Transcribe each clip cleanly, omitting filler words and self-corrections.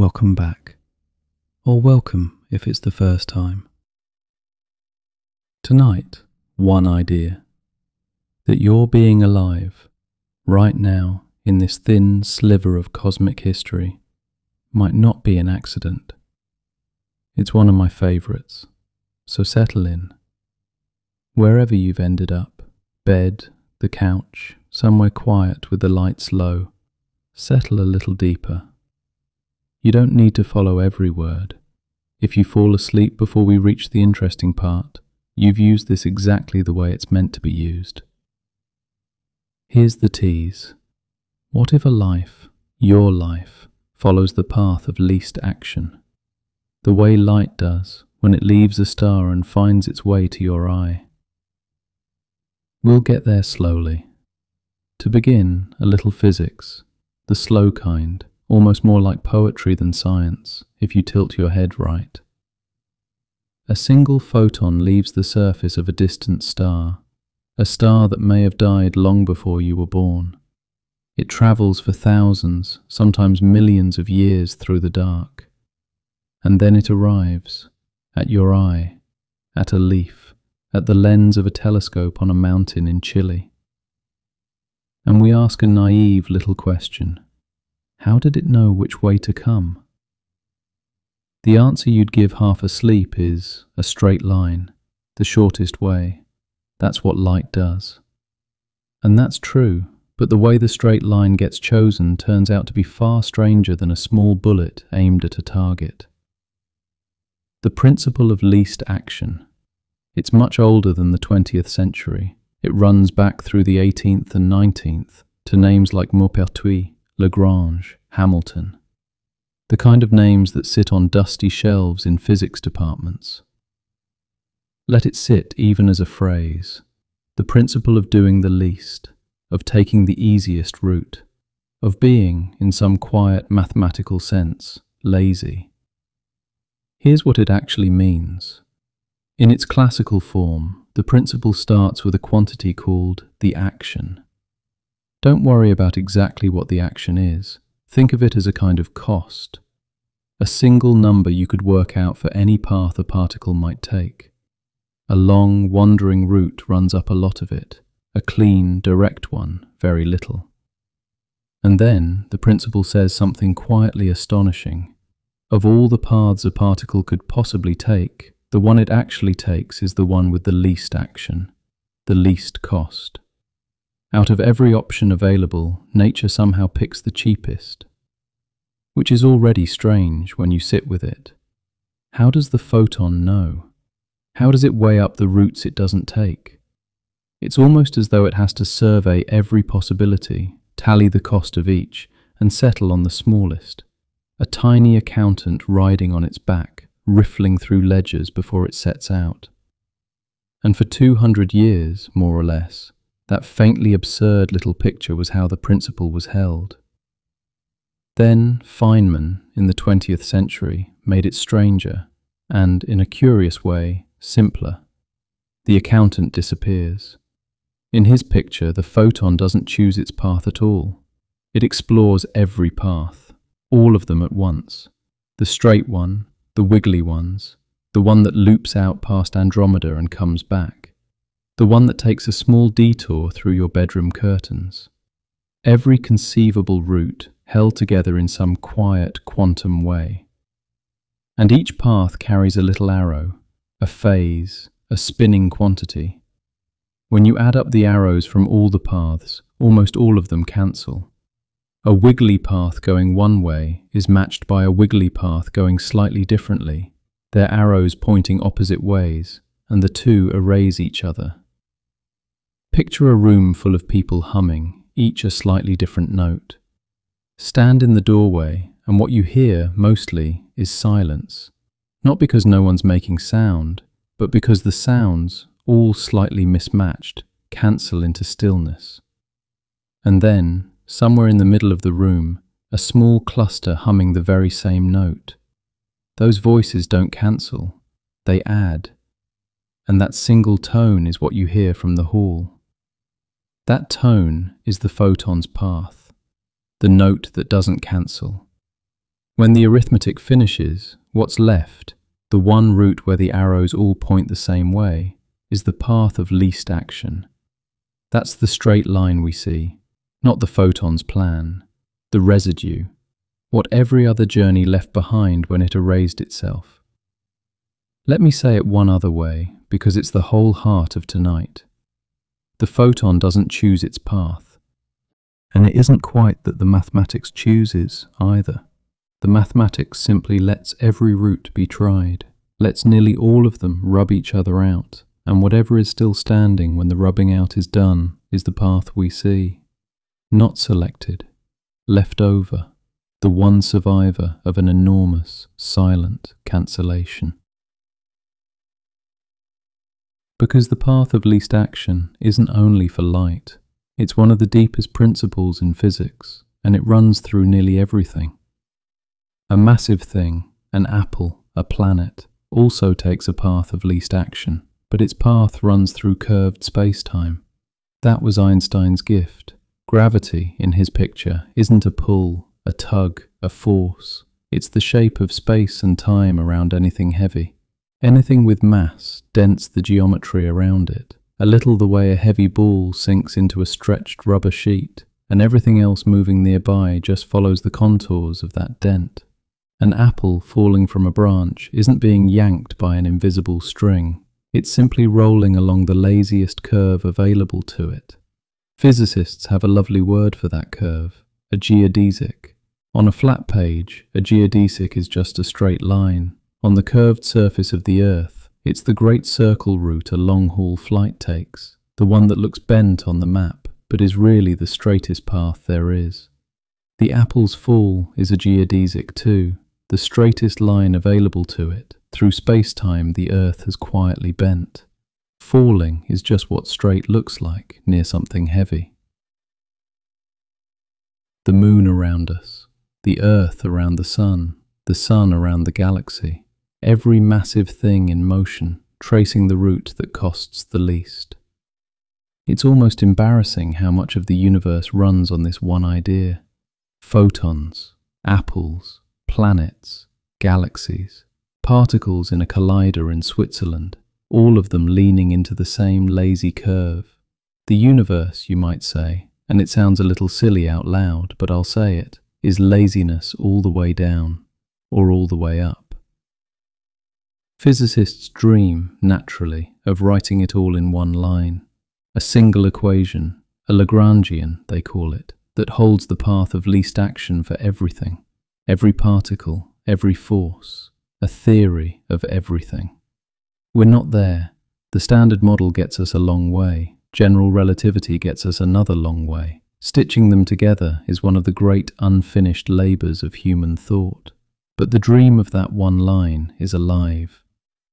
welcome back, or welcome if it's the first time. Tonight, one idea: that your being alive, right now in this thin sliver of cosmic history, might not be an accident. It's one of my favourites, so settle in. Wherever you've ended up, bed, the couch, somewhere quiet with the lights low, settle a little deeper. You don't need to follow every word. If you fall asleep before we reach the interesting part, you've used this exactly the way it's meant to be used. Here's the tease. What if a life, your life, follows the path of least action? The way light does when it leaves a star and finds its way to your eye. We'll get there slowly. To begin, a little physics, the slow kind, almost more like poetry than science, if you tilt your head right. A single photon leaves the surface of a distant star, a star that may have died long before you were born. It travels for thousands, sometimes millions of years through the dark. And then it arrives, at your eye, at a leaf, at the lens of a telescope on a mountain in Chile. And we ask a naive little question. How did it know which way to come? The answer you'd give half asleep is a straight line, the shortest way. That's what light does. And that's true, but the way the straight line gets chosen turns out to be far stranger than a small bullet aimed at a target. The principle of least action. It's much older than the 20th century. It runs back through the 18th and 19th to names like Maupertuis, Lagrange, Hamilton. The kind of names that sit on dusty shelves in physics departments. Let it sit even as a phrase. The principle of doing the least, of taking the easiest route, of being, in some quiet mathematical sense, lazy. Here's what it actually means. In its classical form, the principle starts with a quantity called the action. Don't worry about exactly what the action is. Think of it as a kind of cost. A single number you could work out for any path a particle might take. A long, wandering route runs up a lot of it. A clean, direct one, very little. And then the principle says something quietly astonishing. Of all the paths a particle could possibly take, the one it actually takes is the one with the least action, the least cost. Out of every option available, nature somehow picks the cheapest, which is already strange when you sit with it. How does the photon know? How does it weigh up the routes it doesn't take? It's almost as though it has to survey every possibility, tally the cost of each, and settle on the smallest. A tiny accountant riding on its back, riffling through ledgers before it sets out. And for 200 years, more or less, that faintly absurd little picture was how the principle was held. Then Feynman, in the 20th century, made it stranger and, in a curious way, simpler. The accountant disappears. In his picture, the photon doesn't choose its path at all. It explores every path, all of them at once. The straight one, the wiggly ones, the one that loops out past Andromeda and comes back. The one that takes a small detour through your bedroom curtains. Every conceivable route held together in some quiet quantum way. And each path carries a little arrow, a phase, a spinning quantity. When you add up the arrows from all the paths, almost all of them cancel. A wiggly path going one way is matched by a wiggly path going slightly differently, their arrows pointing opposite ways, and the two erase each other. Picture a room full of people humming, each a slightly different note. Stand in the doorway, and what you hear, mostly, is silence. Not because no one's making sound, but because the sounds, all slightly mismatched, cancel into stillness. And then, somewhere in the middle of the room, a small cluster humming the very same note. Those voices don't cancel, they add. And that single tone is what you hear from the hall. That tone is the photon's path, the note that doesn't cancel. When the arithmetic finishes, what's left, the one route where the arrows all point the same way, is the path of least action. That's the straight line we see, not the photon's plan, the residue, what every other journey left behind when it erased itself. Let me say it one other way, because it's the whole heart of tonight. The photon doesn't choose its path. And it isn't quite that the mathematics chooses either. The mathematics simply lets every route be tried, lets nearly all of them rub each other out, and whatever is still standing when the rubbing out is done is the path we see. Not selected, left over, the one survivor of an enormous, silent cancellation. Because the path of least action isn't only for light, it's one of the deepest principles in physics, and it runs through nearly everything. A massive thing, an apple, a planet, also takes a path of least action, but its path runs through curved space-time. That was Einstein's gift. Gravity, in his picture, isn't a pull, a tug, a force. It's the shape of space and time around anything heavy. Anything with mass dents the geometry around it, a little the way a heavy ball sinks into a stretched rubber sheet, and everything else moving nearby just follows the contours of that dent. An apple falling from a branch isn't being yanked by an invisible string. It's simply rolling along the laziest curve available to it. Physicists have a lovely word for that curve, a geodesic. On a flat page, a geodesic is just a straight line. On the curved surface of the Earth, it's the great circle route a long-haul flight takes, the one that looks bent on the map, but is really the straightest path there is. The apple's fall is a geodesic too, the straightest line available to it. Through space-time, the Earth has quietly bent. Falling is just what straight looks like near something heavy. The moon around us, the Earth around the sun around the galaxy, every massive thing in motion, tracing the route that costs the least. It's almost embarrassing how much of the universe runs on this one idea. Photons, apples, planets, galaxies, particles in a collider in Switzerland, all of them leaning into the same lazy curve. The universe, you might say, and it sounds a little silly out loud, but I'll say it, is laziness all the way down, or all the way up. Physicists dream, naturally, of writing it all in one line, a single equation, a Lagrangian, they call it, that holds the path of least action for everything, every particle, every force, a theory of everything. We're not there. The Standard Model gets us a long way. General relativity gets us another long way. Stitching them together is one of the great unfinished labours of human thought. But the dream of that one line is alive.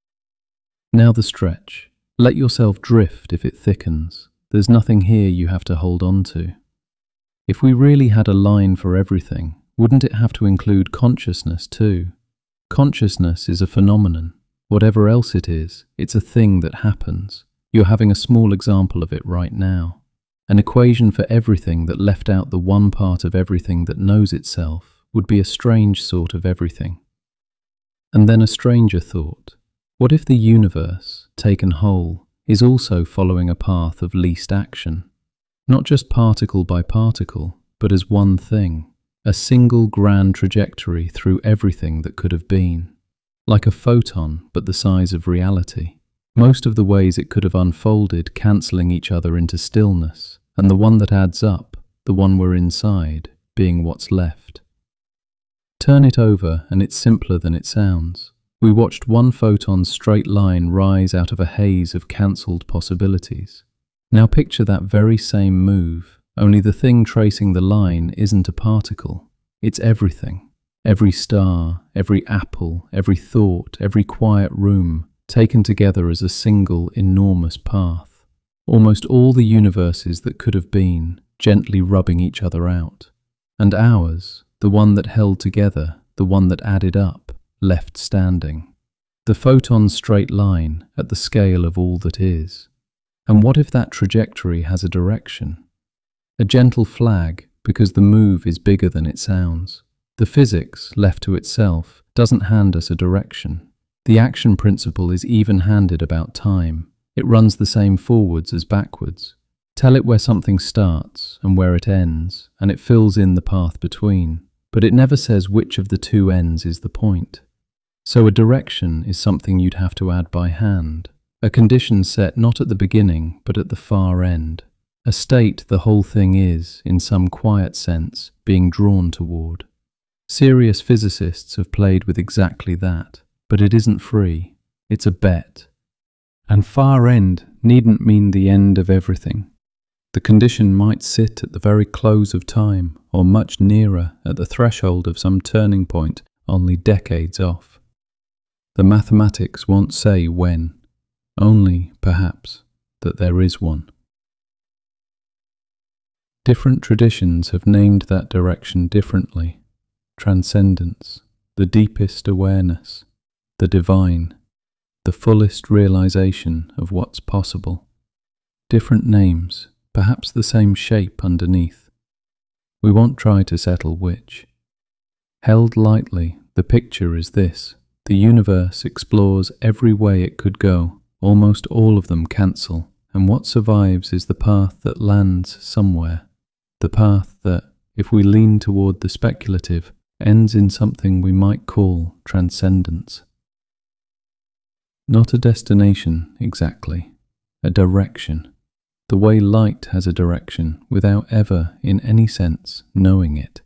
Now the stretch. Let yourself drift if it thickens. There's nothing here you have to hold on to. If we really had a line for everything, wouldn't it have to include consciousness too? Consciousness is a phenomenon. Whatever else it is, it's a thing that happens. You're having a small example of it right now. An equation for everything that left out the one part of everything that knows itself would be a strange sort of everything. And then a stranger thought. What if the universe, taken whole, is also following a path of least action? Not just particle by particle, but as one thing. A single grand trajectory through everything that could have been. Like a photon, but the size of reality. Most of the ways it could have unfolded cancelling each other into stillness, and the one that adds up, the one we're inside, being what's left. Turn it over and it's simpler than it sounds. We watched one photon's straight line rise out of a haze of cancelled possibilities. Now picture that very same move. Only the thing tracing the line isn't a particle, it's everything. Every star, every apple, every thought, every quiet room, taken together as a single enormous path. Almost all the universes that could have been, gently rubbing each other out. And ours, the one that held together, the one that added up, left standing. The photon's straight line at the scale of all that is. And what if that trajectory has a direction? A gentle flag, because the move is bigger than it sounds. The physics, left to itself, doesn't hand us a direction. The action principle is even-handed about time. It runs the same forwards as backwards. Tell it where something starts and where it ends, and it fills in the path between. But it never says which of the two ends is the point. So a direction is something you'd have to add by hand. A condition set not at the beginning, but at the far end. A state the whole thing is, in some quiet sense, being drawn toward. Serious physicists have played with exactly that, but it isn't free. It's a bet. And far end needn't mean the end of everything. The condition might sit at the very close of time, or much nearer, at the threshold of some turning point only decades off. The mathematics won't say when, only, perhaps, that there is one. Different traditions have named that direction differently. Transcendence, the deepest awareness, the divine, the fullest realization of what's possible. Different names, perhaps the same shape underneath. We won't try to settle which. Held lightly, the picture is this. The universe explores every way it could go. Almost all of them cancel, and what survives is the path that lands somewhere. The path that, if we lean toward the speculative, ends in something we might call transcendence. Not a destination, exactly. A direction. The way light has a direction without ever, in any sense, knowing it.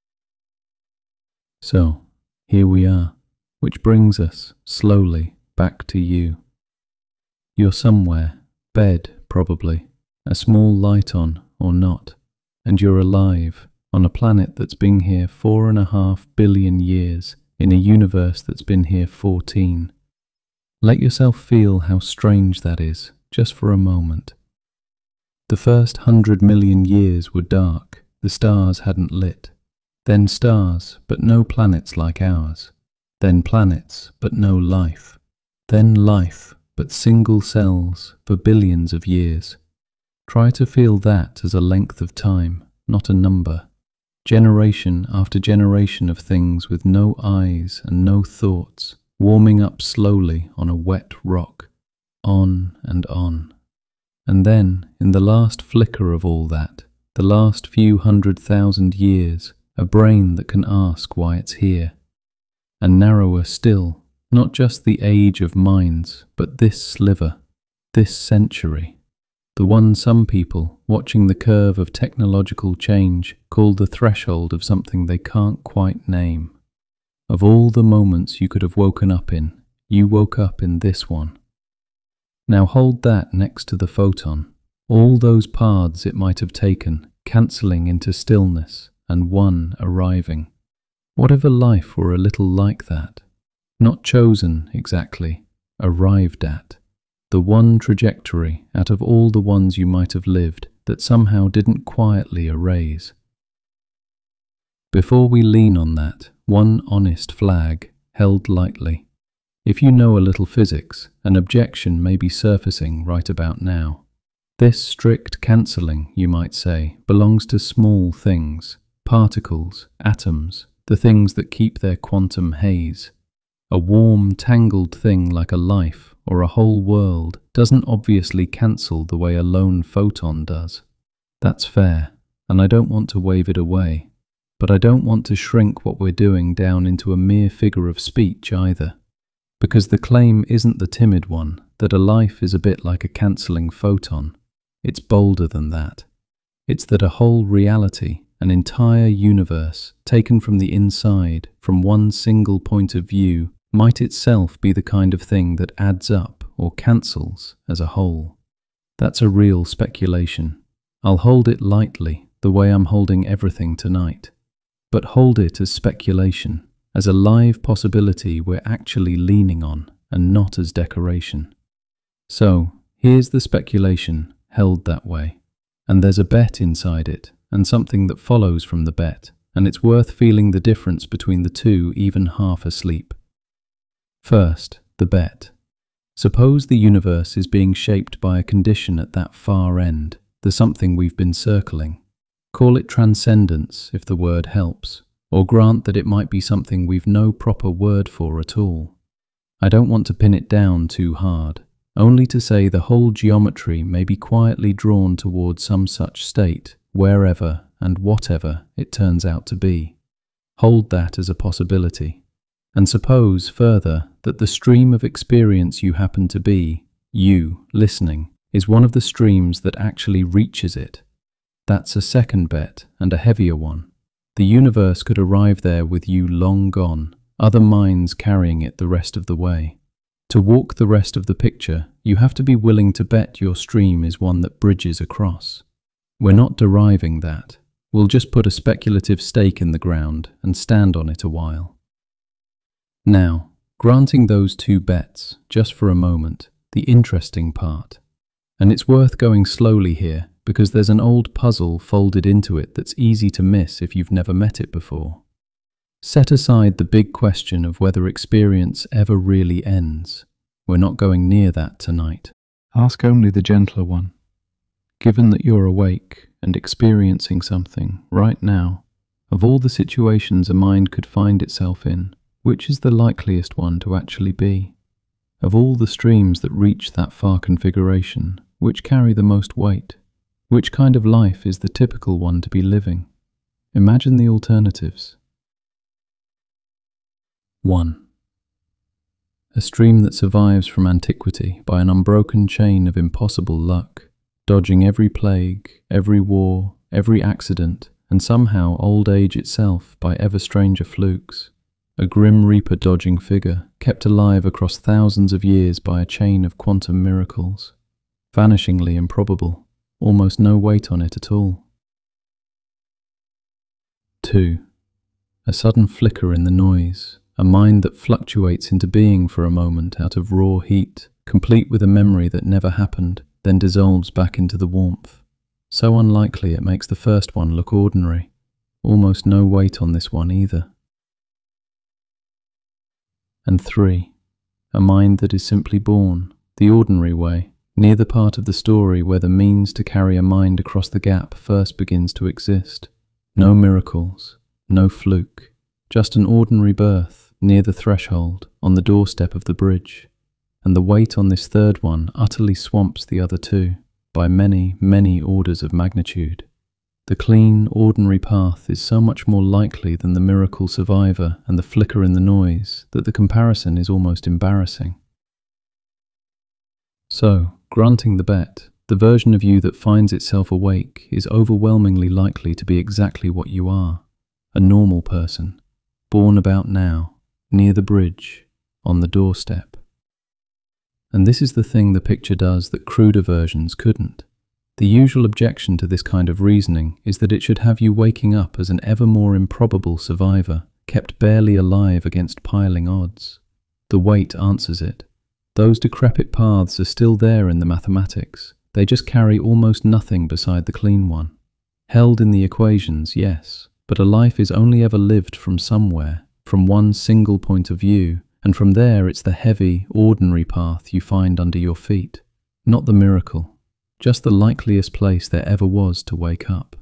So, here we are, which brings us, slowly, back to you. You're somewhere, bed probably, a small light on or not, and you're alive, on a planet that's been here 4.5 billion years, in a universe that's been here 14. Let yourself feel how strange that is, just for a moment. The first 100 million years were dark, the stars hadn't lit. Then stars, but no planets like ours. Then planets, but no life. Then life, but single cells, for billions of years. Try to feel that as a length of time, not a number. Generation after generation of things with no eyes and no thoughts, warming up slowly on a wet rock. On and on. And then, in the last flicker of all that, the last few 100,000 years, a brain that can ask why it's here. And narrower still, not just the age of minds, but this sliver, this century. The one some people, watching the curve of technological change, call the threshold of something they can't quite name. Of all the moments you could have woken up in, you woke up in this one. Now hold that next to the photon, all those paths it might have taken, cancelling into stillness, and one arriving. Whatever life were a little like that, not chosen exactly, arrived at, the one trajectory out of all the ones you might have lived that somehow didn't quietly erase. Before we lean on that, one honest flag, held lightly. If you know a little physics, an objection may be surfacing right about now. This strict cancelling, you might say, belongs to small things, particles, atoms, the things that keep their quantum haze. A warm, tangled thing like a life or a whole world doesn't obviously cancel the way a lone photon does. That's fair, and I don't want to wave it away. But I don't want to shrink what we're doing down into a mere figure of speech either. Because the claim isn't the timid one, that a life is a bit like a cancelling photon. It's bolder than that. It's that a whole reality, an entire universe, taken from the inside, from one single point of view, might itself be the kind of thing that adds up or cancels as a whole. That's a real speculation. I'll hold it lightly, the way I'm holding everything tonight. But hold it as speculation, as a live possibility we're actually leaning on, and not as decoration. So, here's the speculation, held that way. And there's a bet inside it, and something that follows from the bet, and it's worth feeling the difference between the two even half asleep. First, the bet. Suppose the universe is being shaped by a condition at that far end, the something we've been circling. Call it transcendence if the word helps, or grant that it might be something we've no proper word for at all. I don't want to pin it down too hard, only to say the whole geometry may be quietly drawn towards some such state, wherever and whatever it turns out to be. Hold that as a possibility, and suppose further that the stream of experience you happen to be, you listening, is one of the streams that actually reaches it. That's a second bet, and a heavier one. The universe could arrive there with you long gone, other minds carrying it the rest of the way. To walk the rest of the picture, you have to be willing to bet your stream is one that bridges across. We're not deriving that. We'll just put a speculative stake in the ground and stand on it a while. Now, granting those two bets, just for a moment, the interesting part. And it's worth going slowly here, because there's an old puzzle folded into it that's easy to miss if you've never met it before. Set aside the big question of whether experience ever really ends. We're not going near that tonight. Ask only the gentler one. Given that you're awake and experiencing something right now, of all the situations a mind could find itself in, which is the likeliest one to actually be? Of all the streams that reach that far configuration, which carry the most weight? Which kind of life is the typical one to be living? Imagine the alternatives. 1. A stream that survives from antiquity by an unbroken chain of impossible luck, dodging every plague, every war, every accident, and somehow old age itself by ever stranger flukes. A grim reaper-dodging figure, kept alive across thousands of years by a chain of quantum miracles. Vanishingly improbable, almost no weight on it at all. 2. A sudden flicker in the noise, a mind that fluctuates into being for a moment out of raw heat, complete with a memory that never happened, then dissolves back into the warmth. So unlikely it makes the first one look ordinary. Almost no weight on this one either. And 3. A mind that is simply born, the ordinary way, near the part of the story where the means to carry a mind across the gap first begins to exist. No miracles, no fluke, just an ordinary birth, near the threshold, on the doorstep of the bridge. And the weight on this third one utterly swamps the other two, by many, many orders of magnitude. The clean, ordinary path is so much more likely than the miracle survivor and the flicker in the noise that the comparison is almost embarrassing. So, granting the bet, the version of you that finds itself awake is overwhelmingly likely to be exactly what you are, a normal person, born about now, near the bridge, on the doorstep. And this is the thing the picture does that cruder versions couldn't. The usual objection to this kind of reasoning is that it should have you waking up as an ever more improbable survivor, kept barely alive against piling odds. The weight answers it. Those decrepit paths are still there in the mathematics. They just carry almost nothing beside the clean one. Held in the equations, yes, but a life is only ever lived from somewhere, from one single point of view, and from there it's the heavy, ordinary path you find under your feet. Not the miracle. Just the likeliest place there ever was to wake up.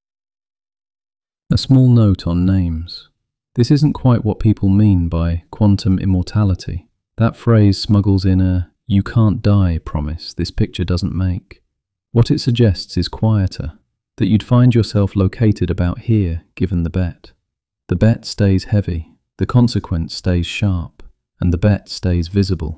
A small note on names. This isn't quite what people mean by quantum immortality. That phrase smuggles in a "you can't die" promise this picture doesn't make. What it suggests is quieter, that you'd find yourself located about here given the bet. The bet stays heavy, the consequence stays sharp, and the bet stays visible.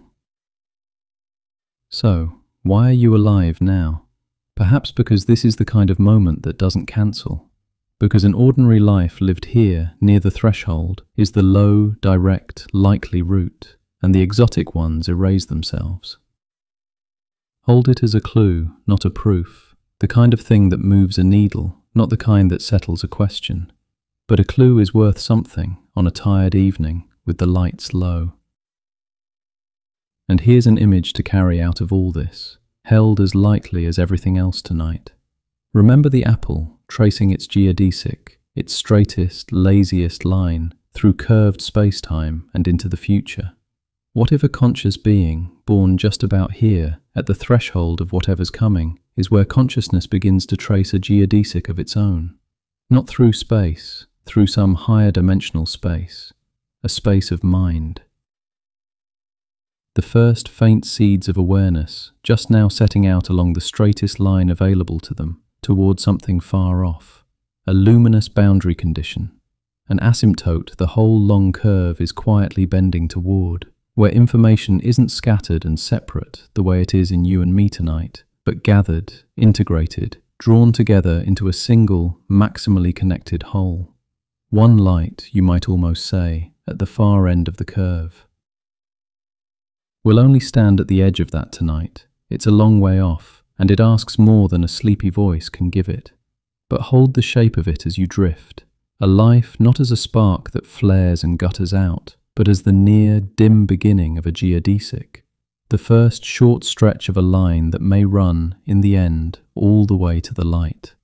So, why are you alive now? Perhaps because this is the kind of moment that doesn't cancel. Because an ordinary life lived here, near the threshold, is the low, direct, likely route, and the exotic ones erase themselves. Hold it as a clue, not a proof, the kind of thing that moves a needle, not the kind that settles a question. But a clue is worth something on a tired evening with the lights low. And here's an image to carry out of all this, held as lightly as everything else tonight. Remember the apple tracing its geodesic, its straightest, laziest line through curved space-time and into the future. What if a conscious being, born just about here, at the threshold of whatever's coming, is where consciousness begins to trace a geodesic of its own? Not through space, through some higher dimensional space, a space of mind. The first faint seeds of awareness just now setting out along the straightest line available to them toward something far off, a luminous boundary condition, an asymptote the whole long curve is quietly bending toward, where information isn't scattered and separate the way it is in you and me tonight, but gathered, integrated, drawn together into a single, maximally connected whole. One light, you might almost say, at the far end of the curve. We'll only stand at the edge of that tonight. It's a long way off, and it asks more than a sleepy voice can give it. But hold the shape of it as you drift, a life not as a spark that flares and gutters out, but as the near, dim beginning of a geodesic, the first short stretch of a line that may run, in the end, all the way to the light.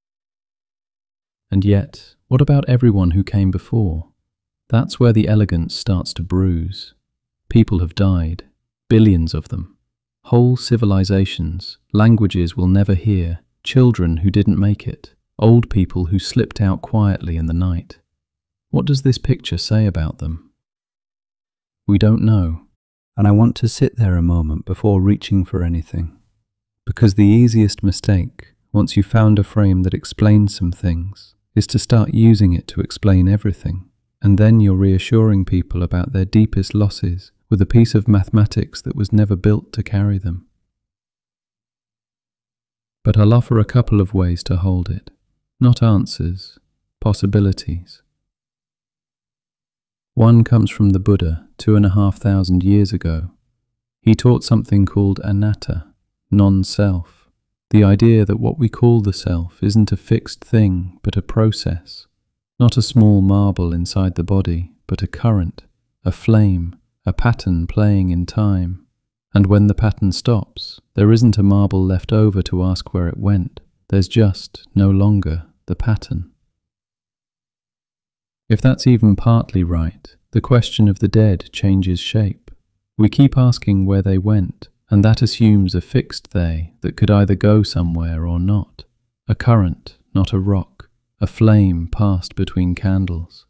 And yet, what about everyone who came before? That's where the elegance starts to bruise. People have died, billions of them. Whole civilizations, languages we'll never hear, children who didn't make it, old people who slipped out quietly in the night. What does this picture say about them? We don't know, and I want to sit there a moment before reaching for anything. Because the easiest mistake, once you've found a frame that explains some things, is to start using it to explain everything, and then you're reassuring people about their deepest losses with a piece of mathematics that was never built to carry them. But I'll offer a couple of ways to hold it, not answers, possibilities. One comes from the Buddha 2,500 years ago. He taught something called anatta, non-self, the idea that what we call the self isn't a fixed thing but a process, not a small marble inside the body, but a current, a flame, a pattern playing in time. And when the pattern stops, there isn't a marble left over to ask where it went. There's just, no longer, the pattern. If that's even partly right, the question of the dead changes shape. We keep asking where they went, and that assumes a fixed they that could either go somewhere or not. A current, not a rock, a flame passed between candles.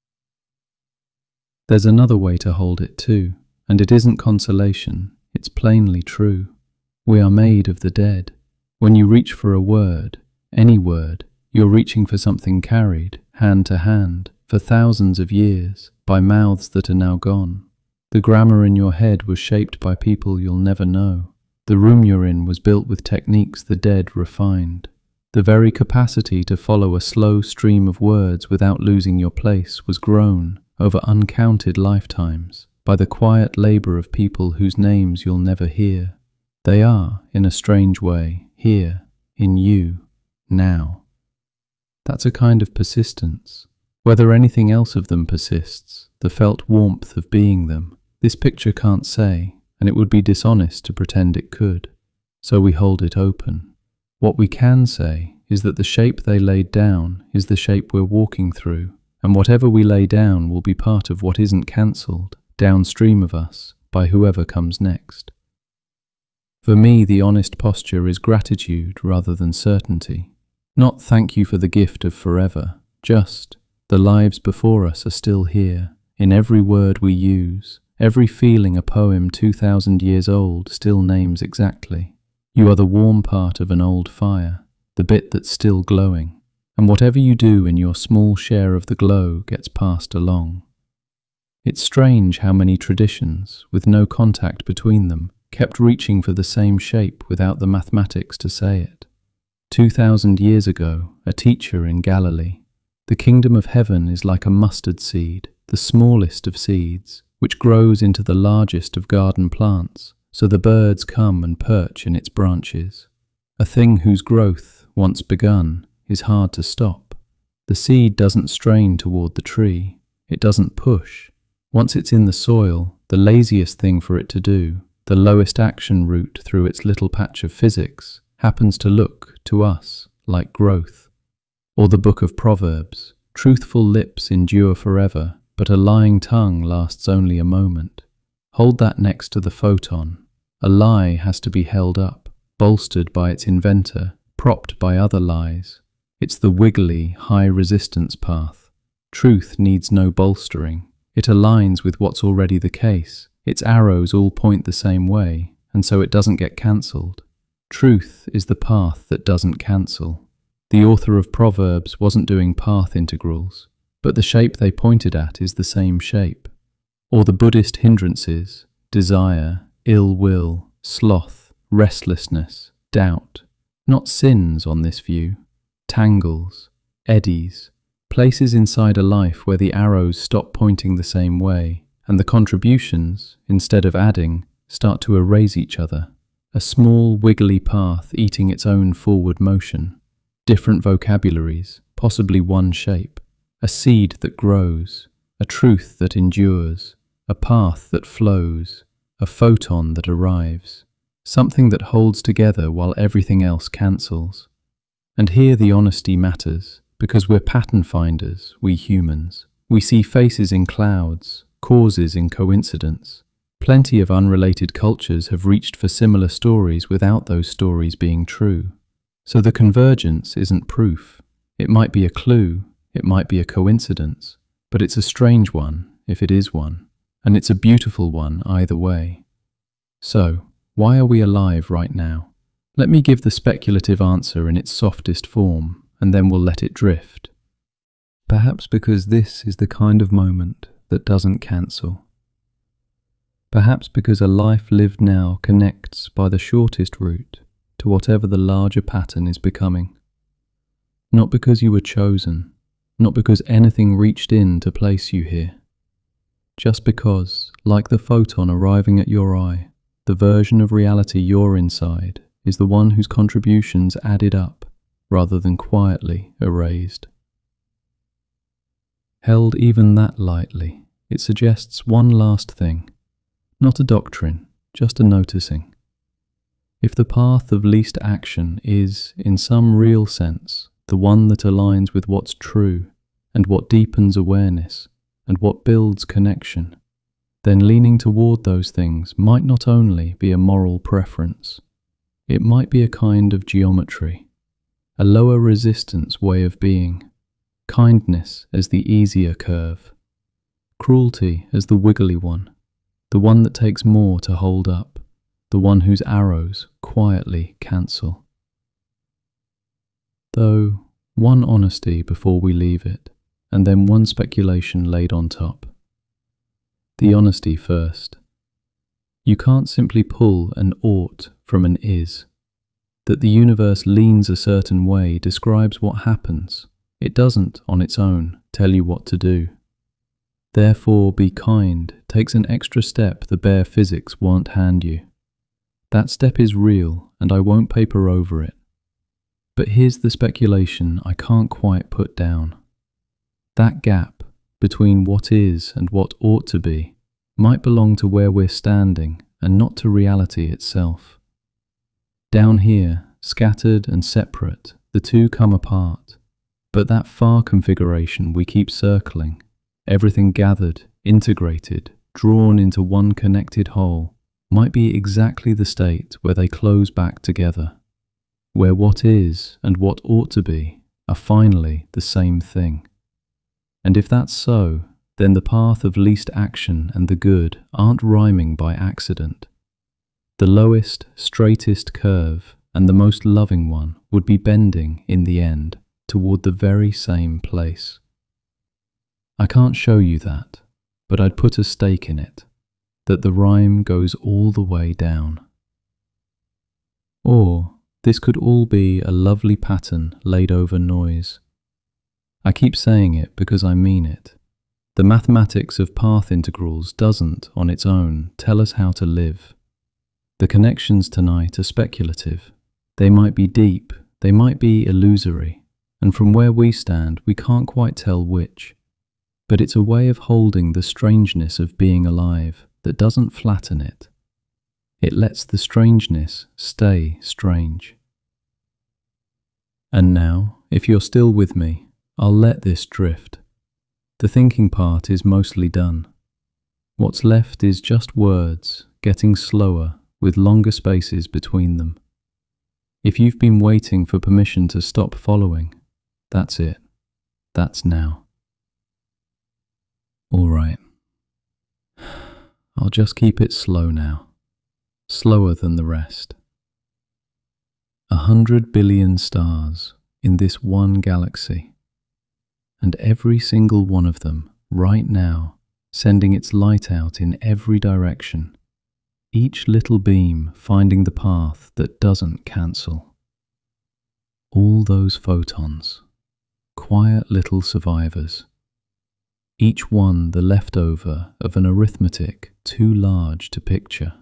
There's another way to hold it too, and it isn't consolation, it's plainly true. We are made of the dead. When you reach for a word, any word, you're reaching for something carried, hand to hand, for thousands of years, by mouths that are now gone. The grammar in your head was shaped by people you'll never know. The room you're in was built with techniques the dead refined. The very capacity to follow a slow stream of words without losing your place was grown over uncounted lifetimes by the quiet labour of people whose names you'll never hear. They are, in a strange way, here, in you, now. That's a kind of persistence. Whether anything else of them persists, the felt warmth of being them, this picture can't say, and it would be dishonest to pretend it could. So we hold it open. What we can say is that the shape they laid down is the shape we're walking through, and whatever we lay down will be part of what isn't cancelled, downstream of us, by whoever comes next. For me, the honest posture is gratitude rather than certainty. Not thank you for the gift of forever, just the lives before us are still here, in every word we use, every feeling a poem 2,000 years old still names exactly. You are the warm part of an old fire, the bit that's still glowing, and whatever you do in your small share of the glow gets passed along. It's strange how many traditions, with no contact between them, kept reaching for the same shape without the mathematics to say it. 2,000 years ago, a teacher in Galilee, the kingdom of heaven is like a mustard seed, the smallest of seeds, which grows into the largest of garden plants, so the birds come and perch in its branches. A thing whose growth, once begun, is hard to stop. The seed doesn't strain toward the tree. It doesn't push. Once it's in the soil, the laziest thing for it to do, the lowest action route through its little patch of physics, happens to look, to us, like growth. Or the book of Proverbs, truthful lips endure forever, but a lying tongue lasts only a moment. Hold that next to the photon. A lie has to be held up, bolstered by its inventor, propped by other lies. It's the wiggly, high-resistance path. Truth needs no bolstering. It aligns with what's already the case. Its arrows all point the same way, and so it doesn't get cancelled. Truth is the path that doesn't cancel. The author of Proverbs wasn't doing path integrals, but the shape they pointed at is the same shape. Or the Buddhist hindrances, desire, ill will, sloth, restlessness, doubt, not sins on this view, tangles, eddies, places inside a life where the arrows stop pointing the same way, and the contributions, instead of adding, start to erase each other. A small, wiggly path eating its own forward motion. Different vocabularies, possibly one shape. A seed that grows, a truth that endures, a path that flows, a photon that arrives, something that holds together while everything else cancels. And here the honesty matters, because we're pattern finders, we humans. We see faces in clouds, causes in coincidence. Plenty of unrelated cultures have reached for similar stories without those stories being true. So the convergence isn't proof. It might be a clue, it might be a coincidence, but it's a strange one if it is one, and it's a beautiful one either way. So, why are we alive right now? Let me give the speculative answer in its softest form, and then we'll let it drift. Perhaps because this is the kind of moment that doesn't cancel. Perhaps because a life lived now connects by the shortest route to whatever the larger pattern is becoming. Not because you were chosen, not because anything reached in to place you here. Just because, like the photon arriving at your eye, the version of reality you're inside is the one whose contributions added up rather than quietly erased. Held even that lightly, it suggests one last thing. Not a doctrine, just a noticing. If the path of least action is, in some real sense, the one that aligns with what's true, and what deepens awareness, and what builds connection, then leaning toward those things might not only be a moral preference, it might be a kind of geometry, a lower resistance way of being, kindness as the easier curve, cruelty as the wiggly one, the one that takes more to hold up, the one whose arrows quietly cancel. Though, one honesty before we leave it, and then one speculation laid on top. The honesty first. You can't simply pull an ought from an is. That the universe leans a certain way describes what happens. It doesn't, on its own, tell you what to do. Therefore, be kind takes an extra step the bare physics won't hand you. That step is real, and I won't paper over it. But here's the speculation I can't quite put down. That gap between what is and what ought to be might belong to where we're standing and not to reality itself. Down here, scattered and separate, the two come apart. But that far configuration we keep circling, everything gathered, integrated, drawn into one connected whole, might be exactly the state where they close back together, where what is and what ought to be are finally the same thing. And if that's so, then the path of least action and the good aren't rhyming by accident. The lowest, straightest curve and the most loving one would be bending, in the end, toward the very same place. I can't show you that, but I'd put a stake in it, that the rhyme goes all the way down. Or this could all be a lovely pattern laid over noise. I keep saying it because I mean it. The mathematics of path integrals doesn't, on its own, tell us how to live. The connections tonight are speculative. They might be deep, they might be illusory, and from where we stand, we can't quite tell which. But it's a way of holding the strangeness of being alive that doesn't flatten it. It lets the strangeness stay strange. And now, if you're still with me, I'll let this drift. The thinking part is mostly done. What's left is just words, getting slower, with longer spaces between them. If you've been waiting for permission to stop following, that's it. That's now. All right. I'll just keep it slow now, slower than the rest. 100 billion stars in this one galaxy, and every single one of them right now sending its light out in every direction, each little beam finding the path that doesn't cancel. All those photons, quiet little survivors, each one the leftover of an arithmetic too large to picture.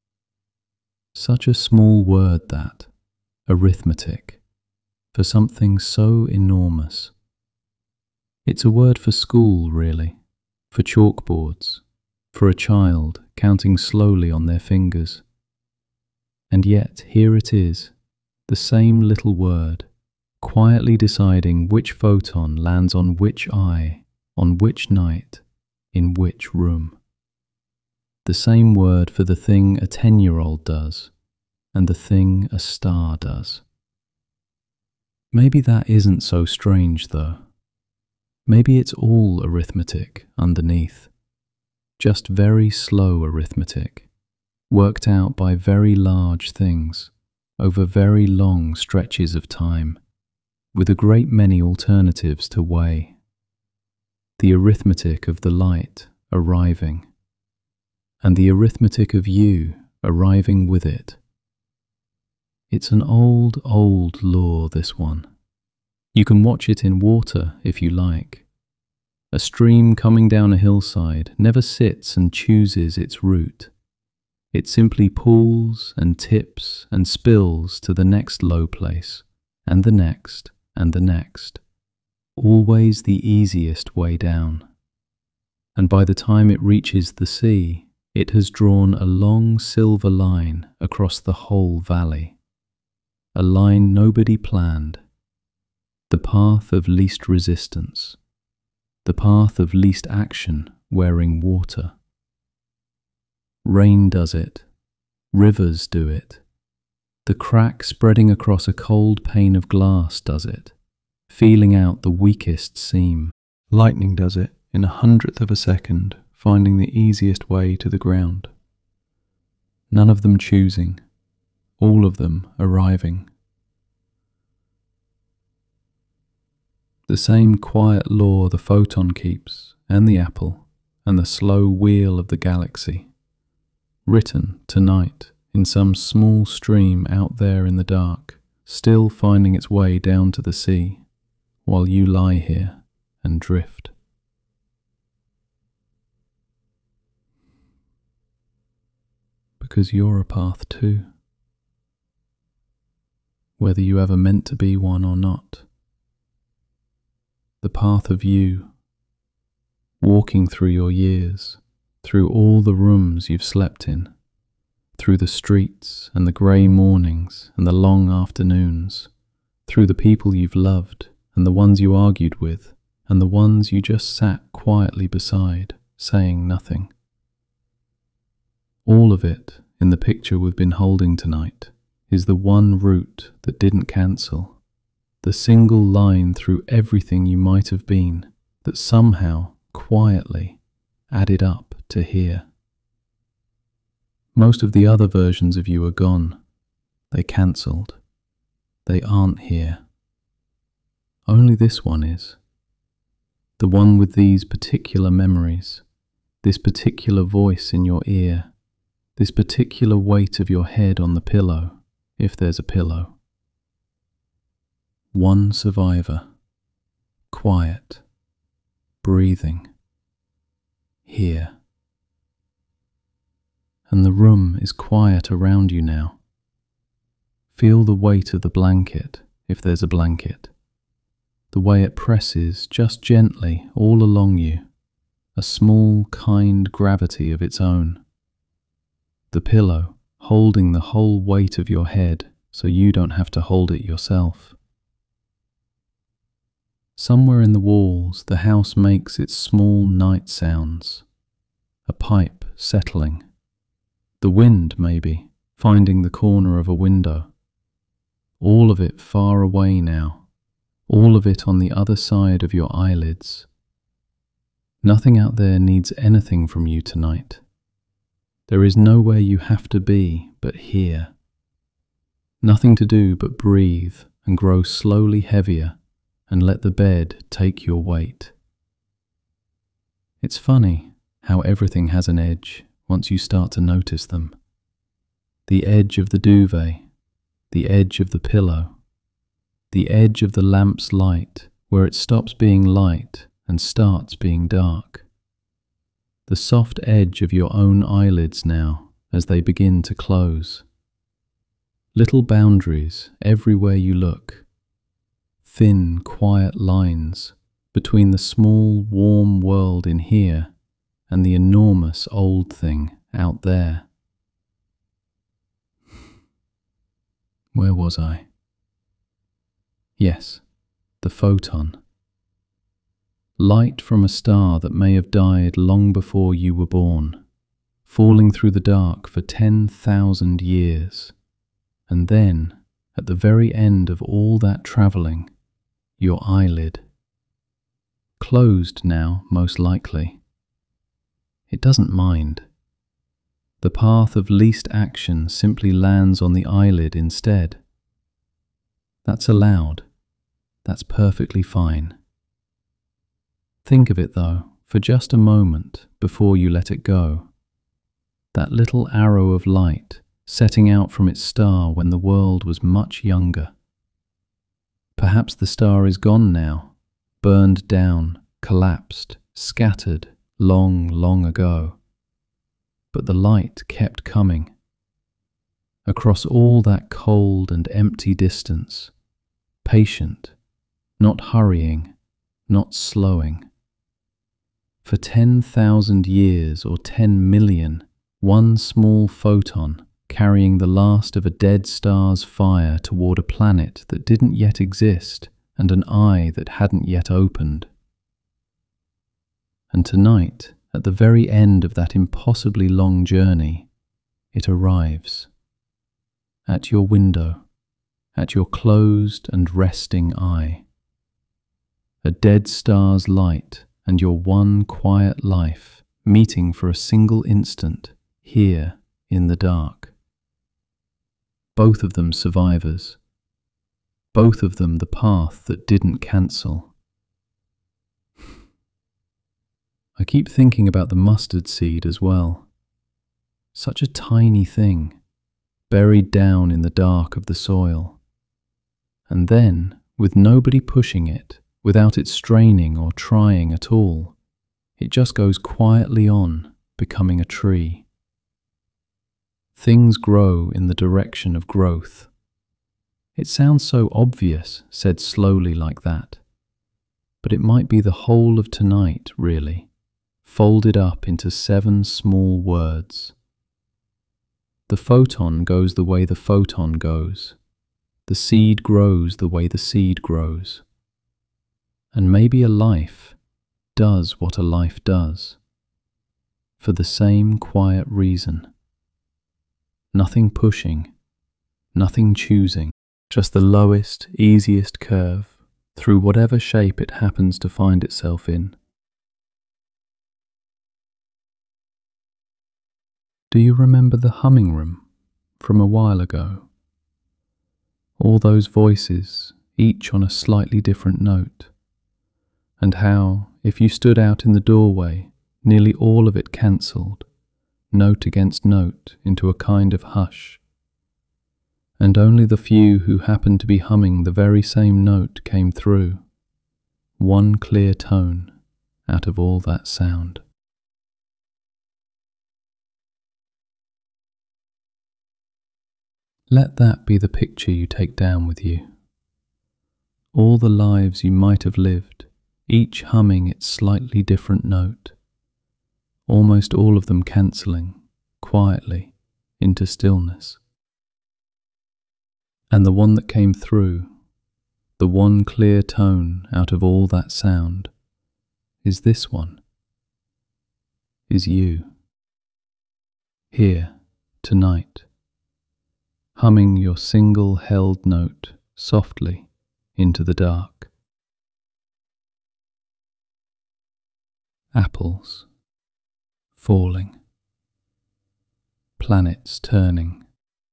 Such a small word that, arithmetic, for something so enormous. It's a word for school, really, for chalkboards, for a child counting slowly on their fingers. And yet here it is, the same little word, quietly deciding which photon lands on which eye, on which night, in which room. The same word for the thing a 10-year-old does, and the thing a star does. Maybe that isn't so strange, though. Maybe it's all arithmetic underneath. Just very slow arithmetic, worked out by very large things, over very long stretches of time, with a great many alternatives to weigh. The arithmetic of the light arriving, and the arithmetic of you arriving with it. It's an old, old law, this one. You can watch it in water if you like. A stream coming down a hillside never sits and chooses its route. It simply pools and tips and spills to the next low place, and the next, and the next. Always the easiest way down. And by the time it reaches the sea, it has drawn a long silver line across the whole valley. A line nobody planned. The path of least resistance. The path of least action wearing water. Rain does it. Rivers do it. The crack spreading across a cold pane of glass does it, feeling out the weakest seam. Lightning does it in 1/100th of a second, finding the easiest way to the ground. None of them choosing, all of them arriving. The same quiet law the photon keeps, and the apple, and the slow wheel of the galaxy, written tonight in some small stream out there in the dark, still finding its way down to the sea, while you lie here and drift. Because you're a path too, whether you ever meant to be one or not. The path of you, walking through your years, through all the rooms you've slept in, through the streets and the grey mornings and the long afternoons, through the people you've loved and the ones you argued with and the ones you just sat quietly beside, saying nothing. All of it in the picture we've been holding tonight is the one route that didn't cancel, the single line through everything you might have been that somehow, quietly, added up to here. Most of the other versions of you are gone. They cancelled. They aren't here. Only this one is. The one with these particular memories, this particular voice in your ear, this particular weight of your head on the pillow, if there's a pillow. One survivor, quiet, breathing, here. And the room is quiet around you now. Feel the weight of the blanket, if there's a blanket, the way it presses just gently all along you, a small, kind gravity of its own. The pillow holding the whole weight of your head so you don't have to hold it yourself. Somewhere in the walls, the house makes its small night sounds. A pipe settling. The wind, maybe, finding the corner of a window. All of it far away now. All of it on the other side of your eyelids. Nothing out there needs anything from you tonight. There is nowhere you have to be but here. Nothing to do but breathe and grow slowly heavier and let the bed take your weight. It's funny how everything has an edge once you start to notice them. The edge of the duvet, the edge of the pillow, the edge of the lamp's light where it stops being light and starts being dark. The soft edge of your own eyelids now as they begin to close. Little boundaries everywhere you look. Thin, quiet lines between the small, warm world in here and the enormous old thing out there. Where was I? Yes, the photon. Light from a star that may have died long before you were born, falling through the dark for 10,000 years. And then, at the very end of all that travelling, your eyelid. Closed now, most likely. It doesn't mind. The path of least action simply lands on the eyelid instead. That's allowed. That's perfectly fine. Think of it, though, for just a moment before you let it go. That little arrow of light setting out from its star when the world was much younger. Perhaps the star is gone now, burned down, collapsed, scattered long, long ago. But the light kept coming. Across all that cold and empty distance, patient, not hurrying, not slowing. For 10,000 years or 10 million, one small photon carrying the last of a dead star's fire toward a planet that didn't yet exist and an eye that hadn't yet opened. And tonight, at the very end of that impossibly long journey, it arrives. At your window, at your closed and resting eye. A dead star's light and your one quiet life meeting for a single instant here in the dark. Both of them survivors. Both of them the path that didn't cancel. I keep thinking about the mustard seed as well. Such a tiny thing, buried down in the dark of the soil. And then, with nobody pushing it, without it straining or trying at all, it just goes quietly on, becoming a tree. Things grow in the direction of growth. It sounds so obvious, said slowly like that. But it might be the whole of tonight, really, folded up into 7 small words. The photon goes the way the photon goes. The seed grows the way the seed grows. And maybe a life does what a life does, for the same quiet reason. Nothing pushing, nothing choosing, just the lowest, easiest curve through whatever shape it happens to find itself in. Do you remember the humming room from a while ago? All those voices, each on a slightly different note. And how, if you stood out in the doorway, nearly all of it cancelled, note against note, into a kind of hush. And only the few who happened to be humming the very same note came through, one clear tone out of all that sound. Let that be the picture you take down with you. All the lives you might have lived, each humming its slightly different note, almost all of them cancelling, quietly, into stillness. And the one that came through, the one clear tone out of all that sound, is this one, is you. Here, tonight, humming your single held note softly into the dark. Apples falling, planets turning,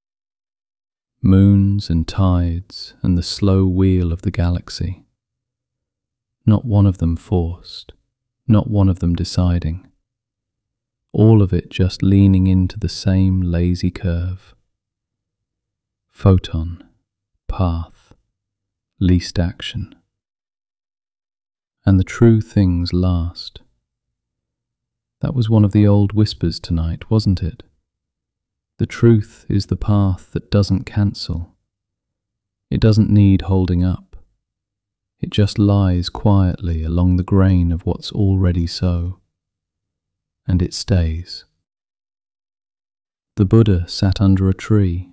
moons and tides and the slow wheel of the galaxy. Not one of them forced, not one of them deciding. All of it just leaning into the same lazy curve. Photon, path, least action. And the true things last. That was one of the old whispers tonight, wasn't it? The truth is the path that doesn't cancel. It doesn't need holding up. It just lies quietly along the grain of what's already so. And it stays. The Buddha sat under a tree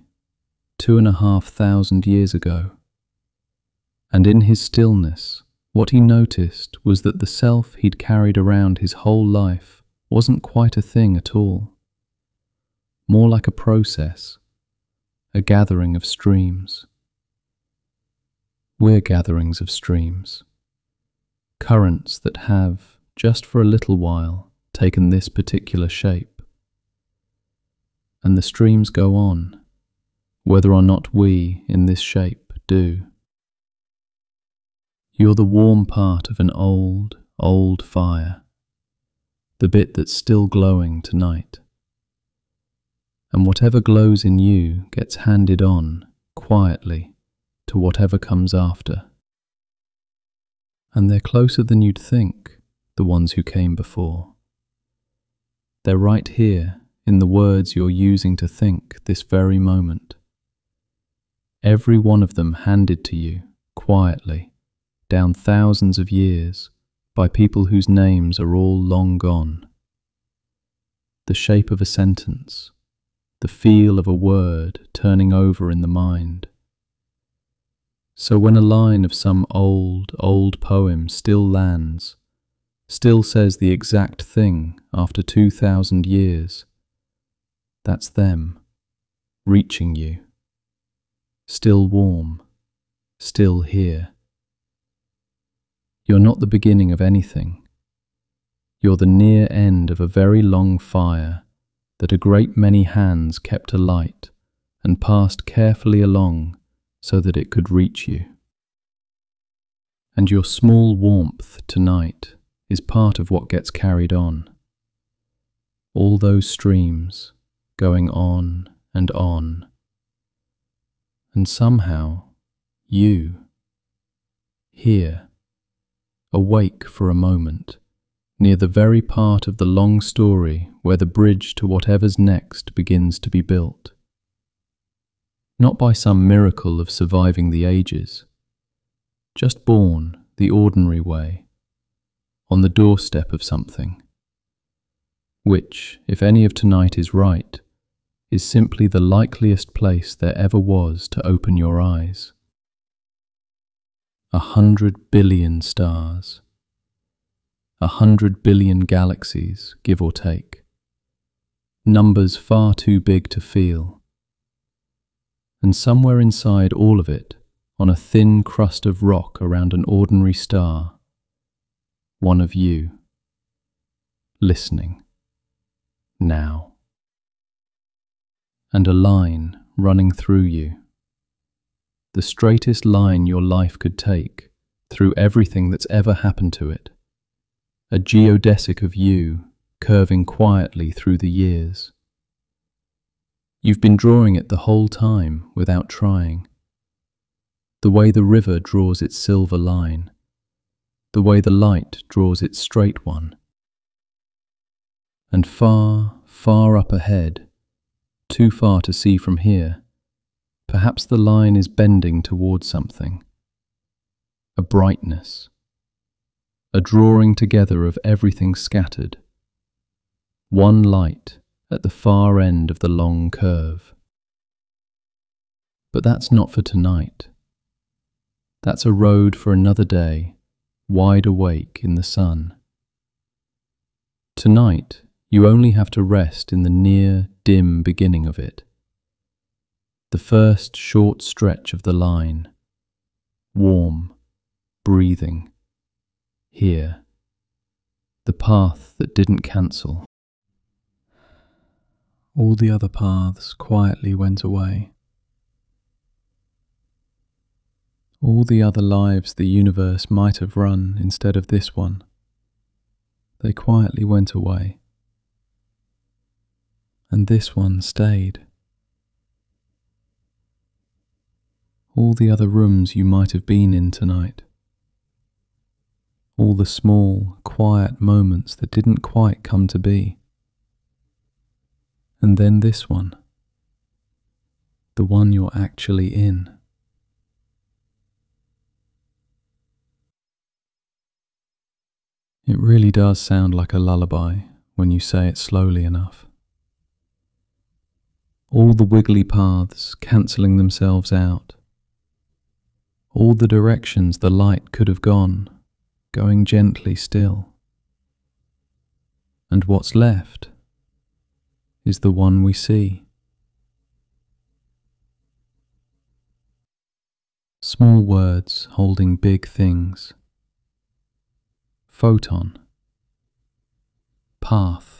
2,500 years ago. And in his stillness, what he noticed was that the self he'd carried around his whole life wasn't quite a thing at all. More like a process, a gathering of streams. We're gatherings of streams, currents that have, just for a little while, taken this particular shape. And the streams go on, whether or not we, in this shape, do. You're the warm part of an old, old fire, the bit that's still glowing tonight. And whatever glows in you gets handed on, quietly, to whatever comes after. And they're closer than you'd think, the ones who came before. They're right here, in the words you're using to think this very moment. Every one of them handed to you, quietly, down thousands of years, by people whose names are all long gone. The shape of a sentence, the feel of a word turning over in the mind. So when a line of some old, old poem still lands, still says the exact thing after 2,000 years, that's them, reaching you. Still warm, still here. You're not the beginning of anything. You're the near end of a very long fire that a great many hands kept alight and passed carefully along so that it could reach you. And your small warmth tonight is part of what gets carried on. All those streams going on and on. And somehow, you, here, awake for a moment, near the very part of the long story where the bridge to whatever's next begins to be built. Not by some miracle of surviving the ages, just born the ordinary way, on the doorstep of something, which, if any of tonight is right, is simply the likeliest place there ever was to open your eyes. 100 billion stars, 100 billion galaxies, give or take. Numbers far too big to feel. And somewhere inside all of it, on a thin crust of rock around an ordinary star, one of you, listening, now. And a line running through you. The straightest line your life could take, through everything that's ever happened to it. A geodesic of you, curving quietly through the years. You've been drawing it the whole time without trying. The way the river draws its silver line, the way the light draws its straight one. And far, far up ahead, too far to see from here, perhaps the line is bending towards something. A brightness. A drawing together of everything scattered. One light at the far end of the long curve. But that's not for tonight. That's a road for another day, wide awake in the sun. Tonight, you only have to rest in the near, dim beginning of it. The first short stretch of the line. Warm, breathing. Here. the path that didn't cancel. All the other paths quietly went away. All the other lives the universe might have run instead of this one, they quietly went away. And this one stayed. All the other rooms you might have been in tonight. All the small, quiet moments that didn't quite come to be. And then this one, the one you're actually in. It really does sound like a lullaby when you say it slowly enough. All the wiggly paths cancelling themselves out. All the directions the light could have gone, going gently still. And what's left is the one we see. Small words holding big things. Photon. Path.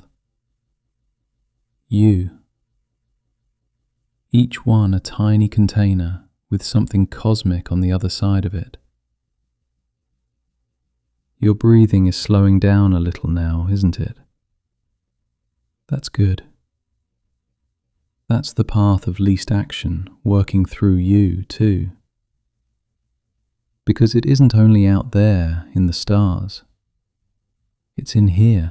You. Each one a tiny container with something cosmic on the other side of it. Your breathing is slowing down a little now, isn't it? That's good. That's the path of least action working through you too. Because it isn't only out there in the stars. It's in here.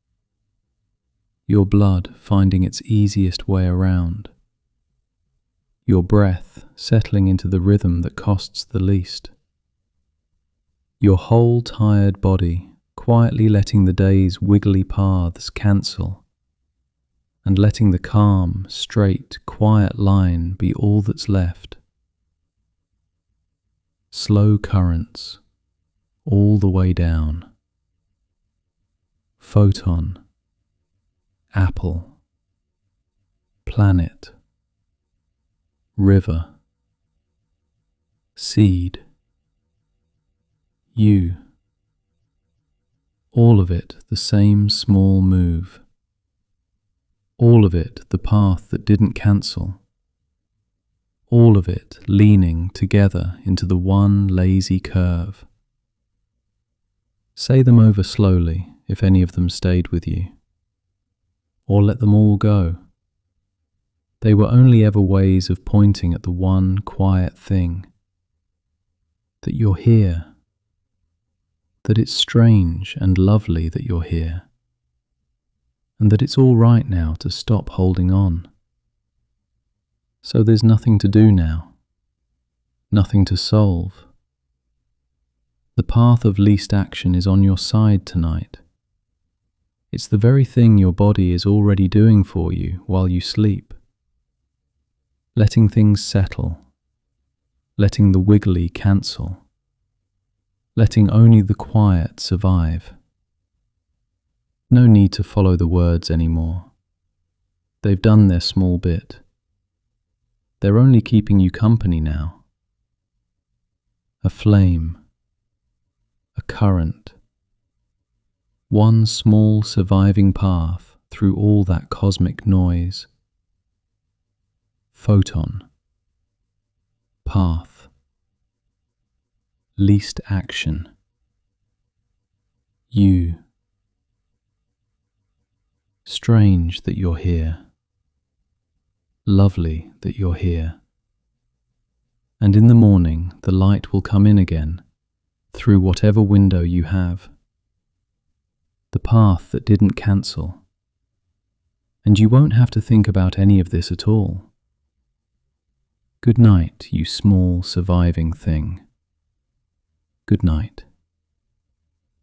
Your blood finding its easiest way around. Your breath settling into the rhythm that costs the least. Your whole tired body quietly letting the day's wiggly paths cancel and letting the calm, straight, quiet line be all that's left. Slow currents all the way down. Photon, apple, planet, river, seed, you. All of it the same small move. All of it the path that didn't cancel. All of it leaning together into the one lazy curve. Say them over slowly if any of them stayed with you. Or let them all go. They were only ever ways of pointing at the one quiet thing. That you're here. That it's strange and lovely that you're here. And that it's all right now to stop holding on. So there's nothing to do now. Nothing to solve. The path of least action is on your side tonight. It's the very thing your body is already doing for you while you sleep. Letting things settle. Letting the wiggly cancel. Letting only the quiet survive. No need to follow the words anymore. They've done their small bit. They're only keeping you company now. A flame. A current. One small surviving path through all that cosmic noise. Photon. Path. Least action. You. Strange that you're here. Lovely that you're here. And in the morning the light will come in again through whatever window you have. The path that didn't cancel. And you won't have to think about any of this at all. Good night, you small surviving thing. Good night.